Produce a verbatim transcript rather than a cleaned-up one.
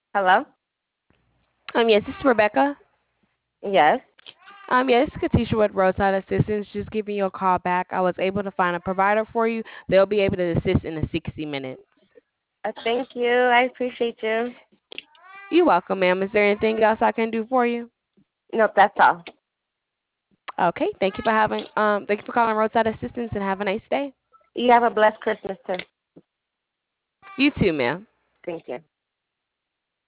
Hello? Um, yes, this is Rebecca. Yes. Um, yeah, this is Katisha with Roadside Assistance. Just giving you a call back. I was able to find a provider for you. They'll be able to assist in the sixty minutes. Uh, thank you. I appreciate you. You're welcome, ma'am. Is there anything else I can do for you? Nope, that's all. Okay, thank you for having um, thank you for calling Roadside Assistance and have a nice day. You have a blessed Christmas too. You too, ma'am. Thank you.